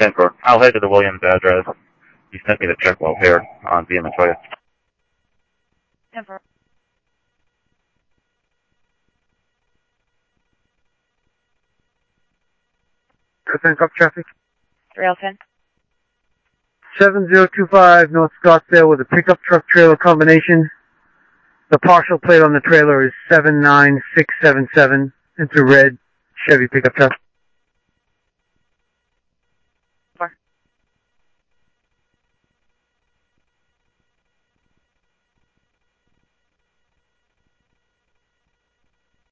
10-4. I'll head to the Williams address. You sent me the check while here on via Montoya. 10-4. Cop traffic. 310. 7025 North Scottsdale with a pickup truck trailer combination. The partial plate on the trailer is 79677. It's a red Chevy pickup truck.